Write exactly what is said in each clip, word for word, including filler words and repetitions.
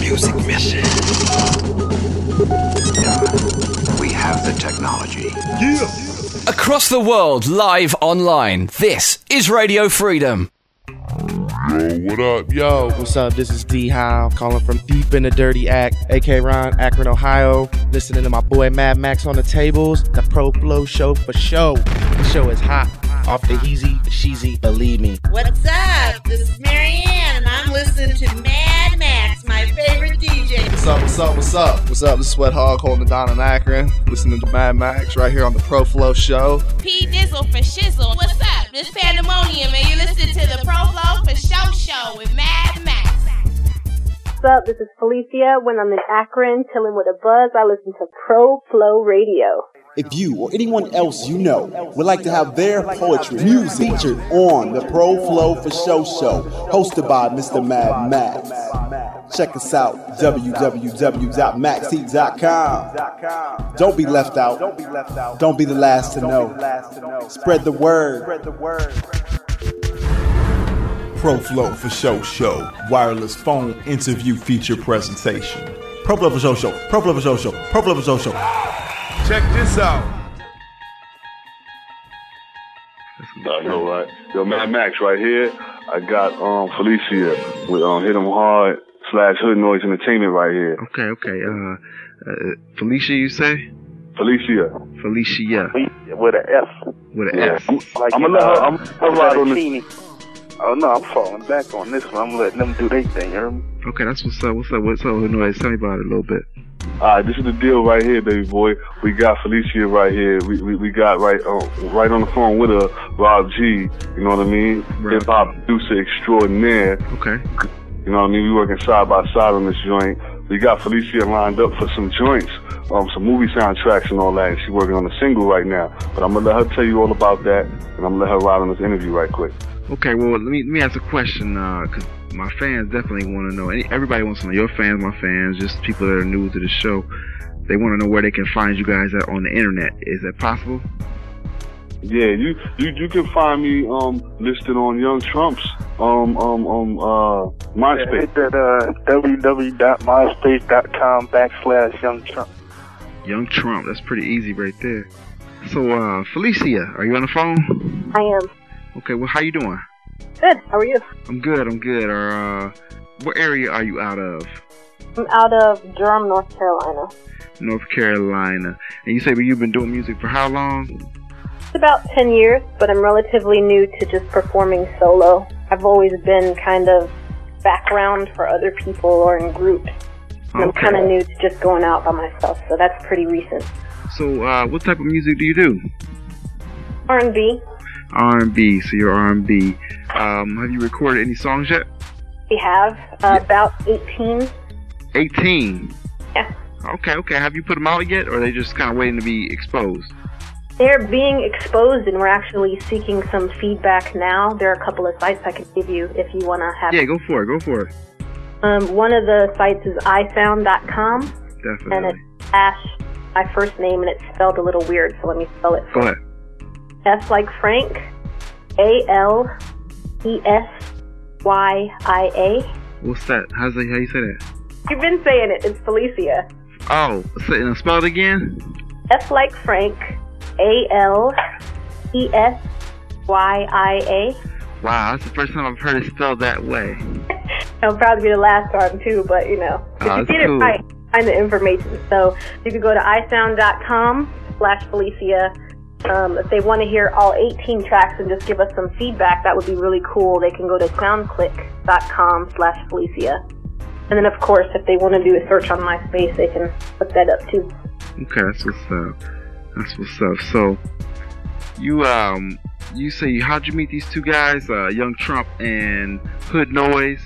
music mission. We have the technology. Yeah. Across the world, live online. This is Radio Freedom. Yo, what up, yo? What's up? This is D Howe, calling from deep in the dirty act, A K Ron, Akron, Ohio. Listening to my boy Mad Max on the tables. The Pro Flow Show for show. The show is hot. Off the easy, the cheesy, believe me. What's up? This is Marianne, and I'm listening to Mad Max, my favorite D J. What's up, what's up, what's up? What's up? This is Sweat Hog holding it down in Akron, listening to Mad Max right here on the Pro Flow Show. P Dizzle for Shizzle. What's up? This Pandemonium, and you're listening to the Pro Flow for Show Show with Mad Max. What's up? This is Felicia. When I'm in Akron, chilling with a buzz, I listen to Pro Flow Radio. If you or anyone else you know would like to have their poetry music featured on the Pro Flow for Show Show, hosted by Mister Mad Max, check us out, w w w dot max heat dot com. Don't be left out. Don't be the last to know. Spread the word. Pro Flow for Show Show, wireless phone interview feature presentation. Pro Flow for Show Show, Pro Flow for Show Show, Pro Flow for Show Show. Check this out. I know, right? Yo, Mad Max right here. I got um Felicia with um Hit 'em Hard slash Hood Noise Entertainment right here. Okay, okay. Uh, uh Felicia, you say? Felicia. Felicia. With an F. With an yeah. F. I'm, like I'm gonna let her. I'm gonna ride on this. Oh no, I'm falling back on this one. I'm letting them do their thing. You hear me? Okay, that's what's up. What's up? What's up? Hood Noise? Tell me about it a little bit. Alright, this is the deal right here, baby boy. We got Felicia right here. We we, we got right uh, right on the phone with her, Rob G. You know what I mean? Right. Hip hop producer extraordinaire. Okay. You know what I mean? We working side by side on this joint. We got Felicia lined up for some joints, um, some movie soundtracks and all that. And she's working on a single right now. But I'm gonna let her tell you all about that, and I'm gonna let her ride on this interview right quick. Okay, well, let me let me ask a question, uh, cause my fans definitely want to know. Any, everybody wants to know. Your fans, my fans, just people that are new to the show. They want to know where they can find you guys at on the internet. Is that possible? Yeah, you you, you can find me um listed on Young Trump's um um um uh MySpace. Yeah, hit that uh w w w dot myspace dot com backslash Young Trump. Young Trump. That's pretty easy right there. So, uh, Felicia, are you on the phone? I am. Okay, well, how you doing? Good. How are you? I'm good. I'm good. Or, uh, what area are you out of? I'm out of Durham, North Carolina. North Carolina. And you say well, you've been doing music for how long? It's about ten years, but I'm relatively new to just performing solo. I've always been kind of background for other people or in groups. And okay. I'm kind of new to just going out by myself, so that's pretty recent. So, uh, what type of music do you do? R and B. R and B, so you're R and B. Um, have you recorded any songs yet? We have, uh, yeah. about eighteen. eighteen? Yeah. Okay, okay. Have you put them out yet, or are they just kind of waiting to be exposed? They're being exposed, and we're actually seeking some feedback now. There are a couple of sites I can give you if you want to have... Yeah, go for it, go for it. Um, one of the sites is i sound dot com. Definitely. And it's Ash, my first name, and it's spelled a little weird, so let me spell it. Go ahead. F like Frank, A L E S Y I A. What's that? How's that? How you say that? You've been saying it. It's Felicia. Oh, so, spell it again? F like Frank, A L E S Y I A. Wow, that's the first time I've heard it spelled that way. It'll probably be the last time too, but you know, if oh, you get cool. it right, find the information. So you can go to i sound dot com slash Felicia. Um, if they want to hear all eighteen tracks and just give us some feedback, that would be really cool. They can go to soundclick dot com slash Felicia. And then, of course, if they want to do a search on MySpace, they can look that up, too. Okay, that's what's up. That's what's up. So, you, um, you say, how'd you meet these two guys, uh, Young Trump and Hood Noise?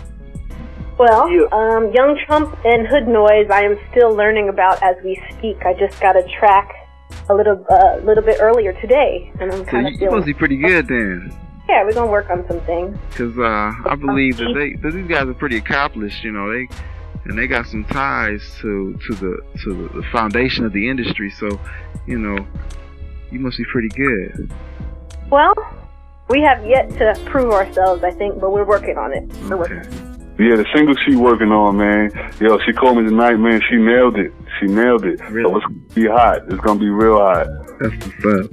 Well, um, Young Trump and Hood Noise, I am still learning about as we speak. I just got a track a little uh, little bit earlier today, and I'm kind so of you must be pretty good then. Yeah, we're gonna work on some things. Cause uh, I believe that they, that these guys are pretty accomplished. You know, they and they got some ties to to the to the foundation of the industry. So, you know, you must be pretty good. Well, we have yet to prove ourselves, I think, but we're working on it. We're okay. working. Yeah, the single she working on, man. Yo, she called me tonight, man. She nailed it. She nailed it. Really? So it's gonna be hot. It's gonna be real hot. That's what's up.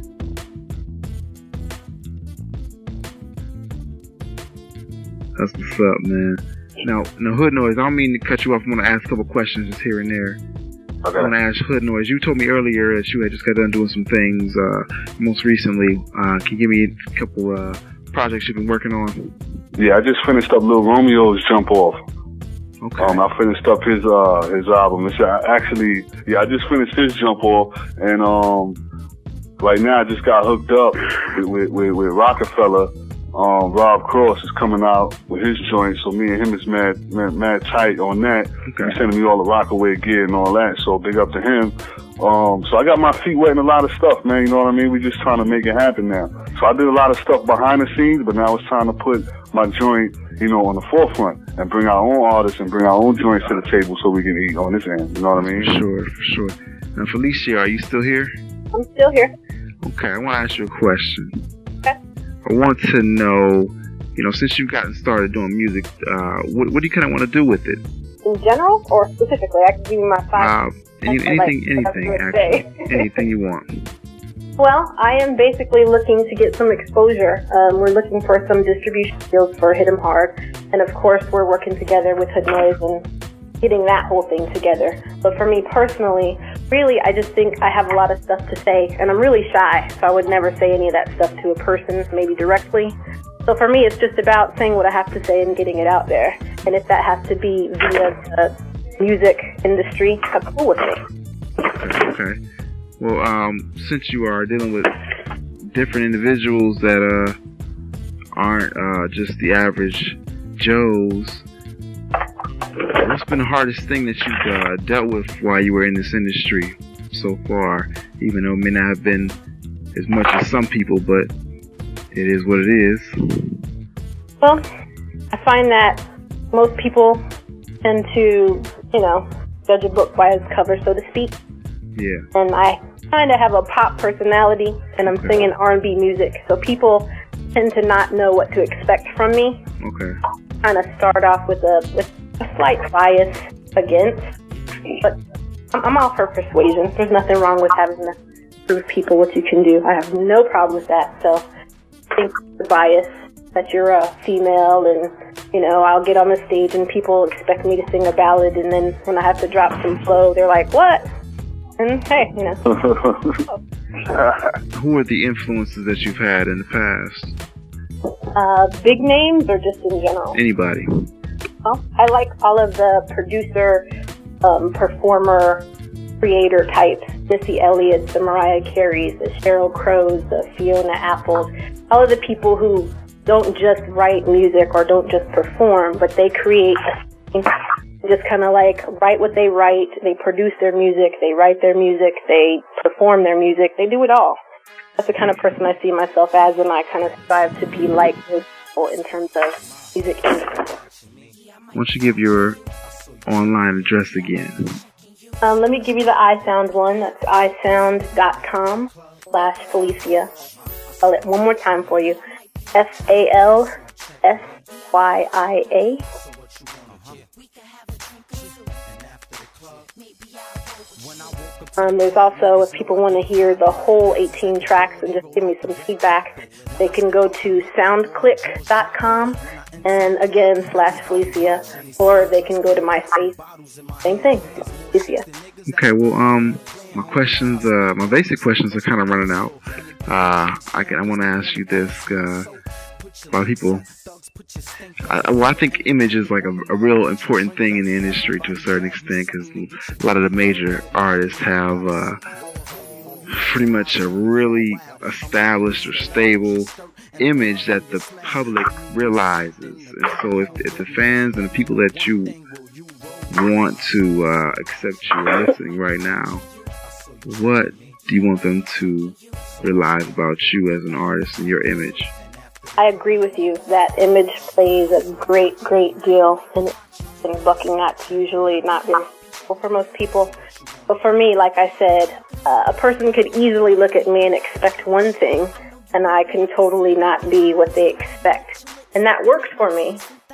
That's what's up, man. Now, now, Hood Noise, I don't mean to cut you off. I want to ask a couple questions just here and there. Okay. I want to ask Hood Noise. You told me earlier that you had just got done doing some things uh, most recently. Uh, can you give me a couple uh, projects you've been working on? Yeah, I just finished up Lil Romeo's Jump Off. Okay. Um, I finished up his uh, his album. It's uh, actually, yeah, I just finished his Jump Off, and um, right now I just got hooked up with with, with, with Rockefeller. Um, Rob Cross is coming out with his joint, so me and him is mad, mad, mad tight on that. Okay. He's sending me all the Rockaway gear and all that, so big up to him. Um, so I got my feet wet in a lot of stuff, man, you know what I mean? We just trying to make it happen now. So I did a lot of stuff behind the scenes, but now it's time to put my joint, you know, on the forefront and bring our own artists and bring our own joints to the table so we can eat on this end, you know what I mean? For sure, for sure. Now, Felicia, are you still here? I'm still here. Okay, I want to ask you a question. Okay. I want to know, you know, since you've gotten started doing music, uh, what, what do you kind of want to do with it? In general or specifically? I can give you my five. Uh, any, anything, like, anything, actually. Anything you want. Well, I am basically looking to get some exposure. Um, we're looking for some distribution deals for Hit 'em Hard. And of course, we're working together with Hood Noise and getting that whole thing together. But for me personally, really, I just think I have a lot of stuff to say. And I'm really shy, so I would never say any of that stuff to a person, maybe directly. So for me, it's just about saying what I have to say and getting it out there. And if that has to be via the music industry, I'm cool with it. Okay. okay. Well, um, since you are dealing with different individuals that uh, aren't uh, just the average Joes, what's been the hardest thing that you've uh, dealt with while you were in this industry so far? Even though it may not have been as much as some people, but it is what it is. Well, I find that most people tend to, you know, judge a book by its cover, so to speak. Yeah. And I kind of have a pop personality, and I'm okay. singing R and B music, so people tend to not know what to expect from me. Okay. Kind of start off with a with a slight bias against, but I'm, I'm all for persuasion. There's nothing wrong with having to prove people what you can do. I have no problem with that. So I think the bias that you're a female, and you know, I'll get on the stage and people expect me to sing a ballad, and then when I have to drop some flow, they're like, "What?" And hey, you know. Who are the influences that you've had in the past? Uh, big names or just in general? Anybody. Well, I like all of the producer, um, performer, creator types. Missy Elliott, the Mariah Careys, the Sheryl Crows, the Fiona Apples. All of the people who don't just write music or don't just perform, but they create a just kind of like write what they write. They produce their music. They write their music. They perform their music. They do it all. That's the kind of person I see myself as, and I kind of strive to be like those people in terms of music industry. Why don't you give your online address again? Um, let me give you the iSound one. That's isound.com slash Felicia. I'll let one more time for you. F A L S Y I A. Um, there's also, if people want to hear the whole eighteen tracks and just give me some feedback, they can go to soundclick dot com and again, slash Felicia, or they can go to MySpace. Same thing, Felicia. Okay, well, um, my questions, uh, my basic questions are kind of running out. Uh, I can, I want to ask you this, uh, a lot of people, I, well, I think image is like a, a real important thing in the industry to a certain extent, because a lot of the major artists have uh, pretty much a really established or stable image that the public realizes. And so if, if the fans and the people that you want to uh, accept you listening right now, what do you want them to realize about you as an artist and your image? I agree with you. That image plays a great, great deal in, in booking. That's usually not very helpful for most people. But for me, like I said, uh, a person could easily look at me and expect one thing, and I can totally not be what they expect. And that works for me.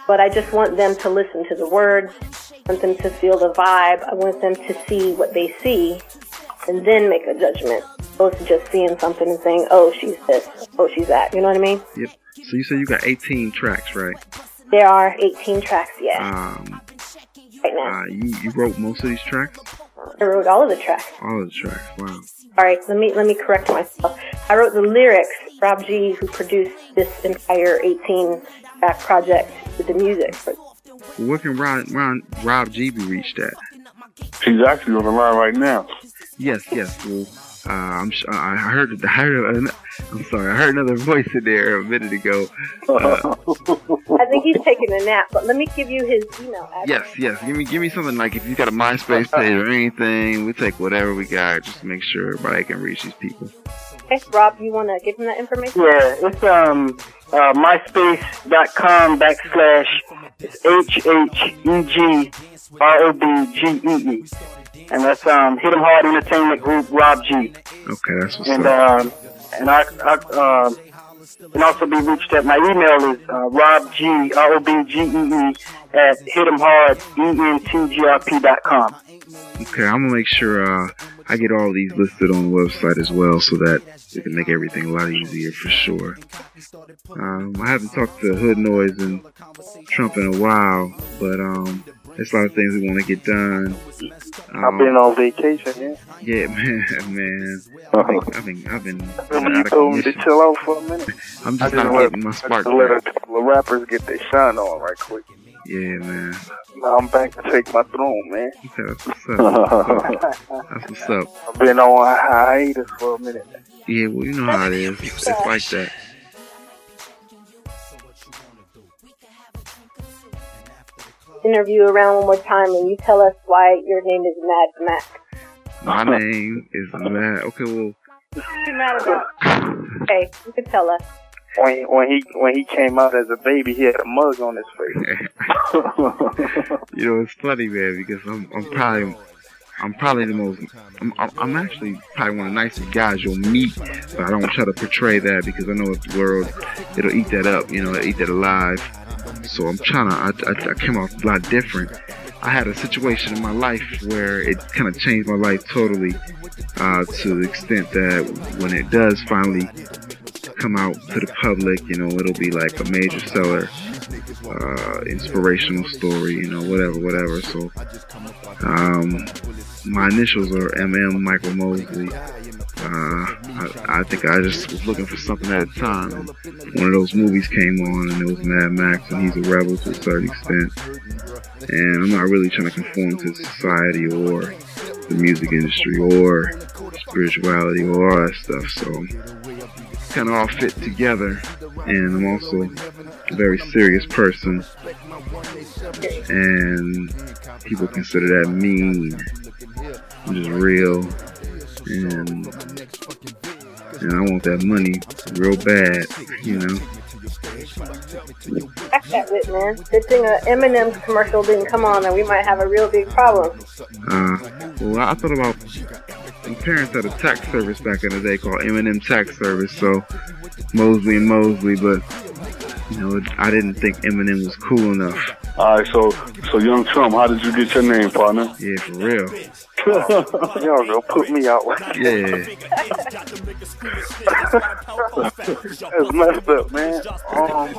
but I just want them to listen to the words. I want them to feel the vibe. I want them to see what they see and then make a judgment. Opposed to just seeing something and saying, oh, she's this, oh, she's that. You know what I mean? Yep. So you said you got eighteen tracks, right? There are eighteen tracks, yeah. Um, right now. Uh, you, you wrote most of these tracks? I wrote all of the tracks. All of the tracks, wow. All right, let me let me correct myself. I wrote the lyrics. Rob G, who produced this entire eighteen-track project with the music. Where can Rob, Rob, Rob G be reached at? He's actually on the line right now. Yes, yes. Well, uh, I'm. I heard. I heard. I'm sorry. I heard another voice in there a minute ago. Uh, I think he's taking a nap, but let me give you his email address. Yes, yes. Give me, give me something like if you got a MySpace page or anything. We take whatever we got, just to make sure everybody can reach these people. Okay, Rob, you want to give him that information? Yeah, it's um uh, myspace.com backslash it's H H E G R O B G E E. And that's um Hit 'em Hard Entertainment Group, Rob G. Okay, that's what's and, up. Um, and I, I um, can also be reached at my email is uh, Rob G, R O B G E E, at hit em hard E N T G R P dot com. Okay, I'm going to make sure uh, I get all these listed on the website as well so that we can make everything a lot easier for sure. Um, I haven't talked to Hood Noise and Trump in a while, but um, there's a lot of things we want to get done. Um, I've been on vacation, man. Yeah, man, man. I've been, I've been, I've been Remember you told me to chill out for a minute? I'm just I not let, getting my spark I let back. the rappers get their shine on right quick. Yeah, man. Now I'm back to take my throne, man. Okay, that's what's up. That's what's up. I've been on a hiatus for a minute. Yeah, well, you know how it is. It's like that. Interview around one more time, and you tell us why your name is Mad Mac. My name is Mad. Okay, well. What are you mad about? Okay, you can tell us. When when he when he came out as a baby, he had a mug on his face. You know, it's funny, man, because I'm I'm probably I'm probably the most I'm I'm actually probably one of the nicest guys you'll meet, but I don't try to portray that because I know the world it'll eat that up, you know, it'll eat that alive. So I'm trying to I, I, I came off a lot different. I had a situation in my life where it kind of changed my life totally, uh, to the extent that when it does finally come out to the public, you know, it'll be like a major seller, uh, inspirational story, you know, whatever, whatever. So, um, my initials are M M Michael Mosley. Uh, I, I think I just was looking for something at a time. And one of those movies came on, and it was Mad Max, and he's a rebel to a certain extent. And I'm not really trying to conform to society or the music industry or spirituality or all that stuff. So kind of all fit together. And I'm also a very serious person. And people consider that mean. I'm just real. And, and I want that money real bad, you know. Back that wit, man. Good thing uh, Eminem's commercial didn't come on, and we might have a real big problem. Uh, well, I thought about my parents had a tax service back in the day called Eminem Tax Service, so Mosley and Mosley, but you know, I didn't think Eminem was cool enough. All right, so so Young Trump, how did you get your name, partner? Yeah, for real. Y'all gonna put me out. Yeah. That's messed up, man. Um,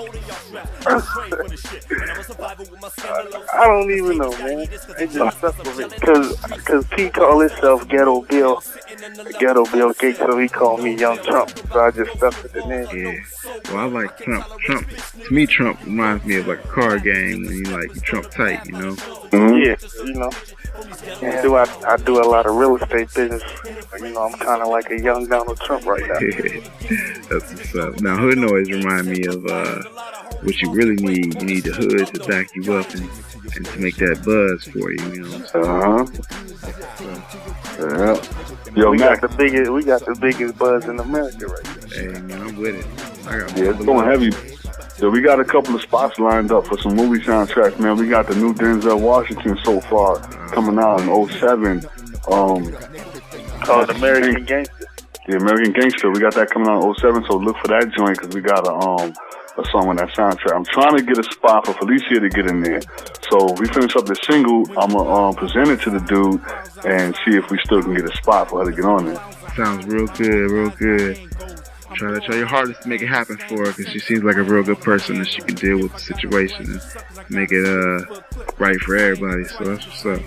I don't even know, man. It just stuck with me. Cause, cause P called himself Ghetto Bill. Ghetto Bill Gates, so he called me Young Trump. So I just stuck with the name. Yeah. Well, I like Trump. Trump, to me, Trump reminds me of like a card game when you like, you Trump tight, you know? Mm-hmm. Yeah, you know. Yeah. Do I, I do a lot of real estate business. You know, I'm kind of like a young Donald Trump right now. That's what's up. Now, Hood Noise remind me of uh, what you really need. You need the hood to back you up and, and to make that buzz for you. You know what I'm saying? Uh-huh. So, yeah. Yo, we Mac. got the biggest, we got the biggest buzz in America right now. Hey, man, I'm with it. I got yeah, it's going heavy. So we got a couple of spots lined up for some movie soundtracks, man. We got the new Denzel Washington so far coming out in oh seven. Um, called American Gangster. The American Gangster. We got that coming out in oh seven, so look for that joint because we got a um a song on that soundtrack. I'm trying to get a spot for Felicia to get in there. So we finish up the single. I'm gonna um, present it to the dude and see if we still can get a spot for her to get on there. Sounds real good, real good. Try to try your hardest to make it happen for her, because she seems like a real good person and she can deal with the situation and make it uh right for everybody. So that's what's up.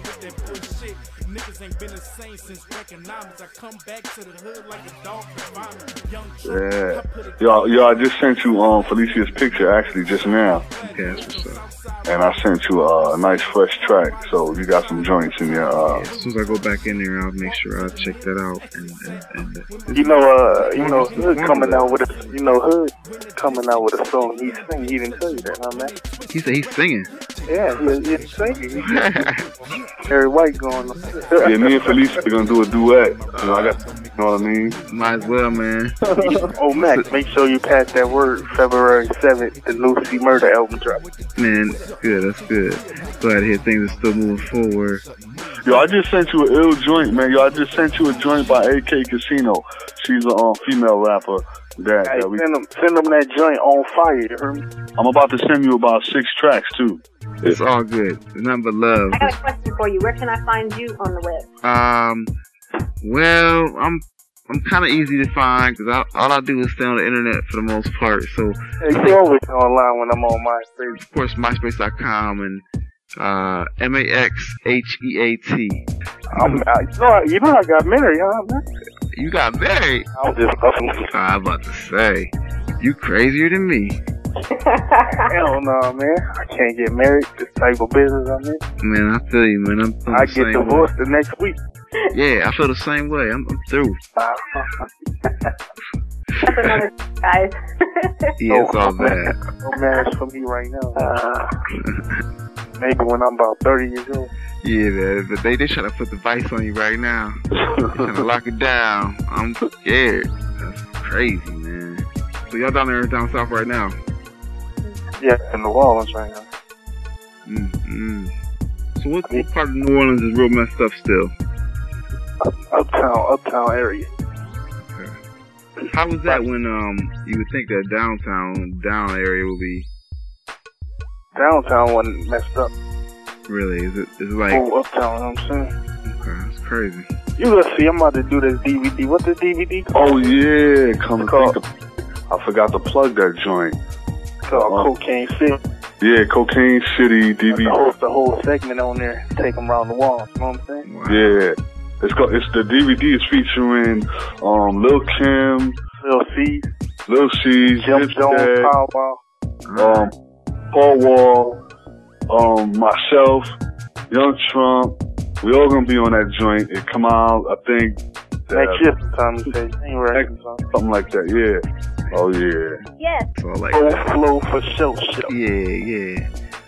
Yeah. Yo, yo, I just sent you um Felicia's picture actually just now. Okay, that's what's up. And I sent you uh, a nice fresh track, so you got some joints in your. Uh, yeah, as soon as I go back in there, I'll make sure I check that out. And, and, and you know, uh, you know, Hood coming out with a, you know, Hood coming out with a song. He's singing. He didn't tell you that, huh, man? He said he's singing. Yeah, he, he's singing. Harry White going. Yeah, me and Felicia are gonna do a duet. You know, I got, you know what I mean? Might as well, man. Oh, Max, make sure you pass that word. February seventh, the new C Murder album drop. Man, good. That's good. Glad to hear things are still moving forward. Yo, I just sent you an ill joint, man. Yo, I just sent you a joint by A K Casino. She's a um, female rapper. That, hey, that we, send them, send them that joint on fire. You heard me? I'm about to send you about six tracks too. It's yeah. all good. It's nothing but love. I got a question for you. Where can I find you on the web? Um, well, I'm I'm kind of easy to find because all I do is stay on the internet for the most part. So hey, you always online when I'm on MySpace. Of course, MySpace dot com and uh, M A X H E A T. I'm, I, you, know, you know I got married, huh, man? You got married? I'm just fucking. I was about to say, you crazier than me. Hell no, man. I can't get married. This type of business I'm in. Man, I feel you, man. I'm, I'm I the get same divorced way. the next week. Yeah, I feel the same way. I'm, I'm through. That's another guys. Yeah, it's all bad. No marriage for me right now. Uh, maybe when I'm about thirty years old. Yeah, man, but they they trying to put the vice on you right now. Trying to lock it down. I'm scared. That's crazy, man. So y'all down there down south right now? Yeah, in New Orleans right now. Mm-hmm. So what, what part of New Orleans is real messed up still? Up, uptown, uptown area. Okay. How was that when um you would think that downtown down area would be? Downtown wasn't messed up. Really? Is it? Is it like? Oh, uptown. You know what I'm saying? Okay, that's crazy. You gonna see? I'm about to do this D V D. What's the D V D called? Oh yeah, come to think of, I forgot to plug that joint. It's called uh, Cocaine City. Yeah, Cocaine City D V D. The whole, the whole segment on there. Take them around the wall. You know what I'm saying? Wow. Yeah. It's called, it's the D V D is featuring um Lil Kim, Lil C, Lil C, Jim Jones, Pow Wow, um Paul Wall, um myself, Young Trump. We all gonna be on that joint. It come out, I think. Next year sometime. You say ain't right. Something like that. Yeah. Oh yeah. Yes. So like Pro Flow for show show. Yeah, yeah.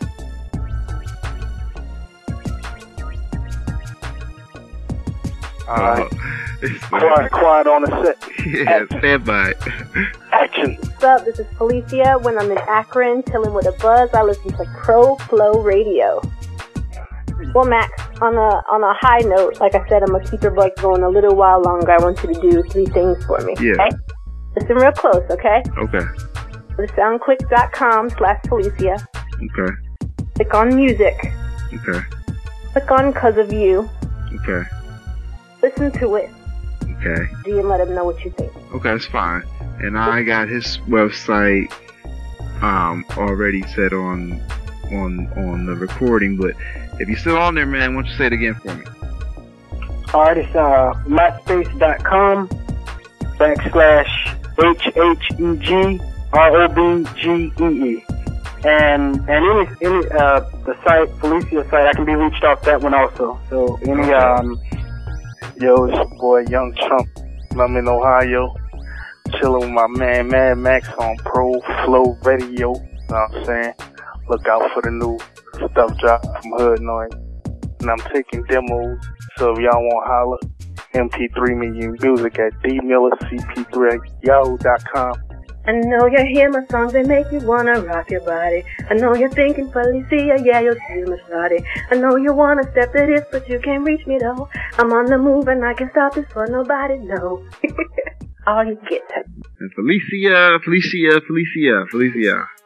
Alright. Uh, quiet, quiet on the set. Yeah, stand by. Action. What's up? This is Felicia. When I'm in Akron, chilling with a buzz, I listen to Pro Flow Radio. Well, Max, on a on a high note, like I said, I'm gonna keep your buzz going a little while longer. I want you to do three things for me. Yeah. Okay? Listen real close, okay? Okay. Go to soundclick.com slash Felicia. Okay. Click on music. Okay. Click on Cause of You. Okay. Listen to it. Okay. And let him know what you think. Okay, that's fine. And I got his website um already set on on on the recording, but if you're still on there, man, why don't you say it again for me? Alright, it's uh myspace.com backslash H H E G R O B G E E. And and any any uh the site, Felicia site, I can be reached off that one also. So any um Yo, it's your boy Young Trump. I'm in Ohio. Chilling with my man Mad Max on Pro Flow Radio. You know what I'm saying? Look out for the new stuff drop from Hood Noise. And I'm taking demos. So if y'all want to holler, M P three me your music at D Miller C P three at yahoo dot com. I know you hear my songs, they make you wanna rock your body. I know you're thinking, Felicia, yeah, you'll see my shawty. I know you wanna step to this, but you can't reach me though. I'm on the move and I can stop this for nobody, no. All you get. And Felicia, Felicia, Felicia, Felicia.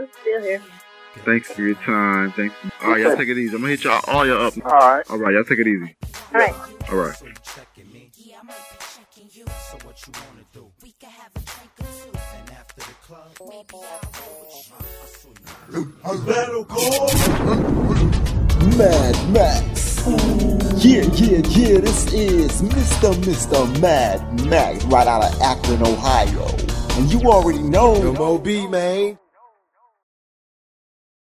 I'm still here. Thanks for your time. Thanks. All right, y'all take it easy. I'm gonna hit y'all all y'all up. All right. All right, y'all take it easy. All right. All right. Mad Max. Yeah, yeah, yeah, this is Mister Mister Mad Max right out of Akron, Ohio. And you already know. M O B, man.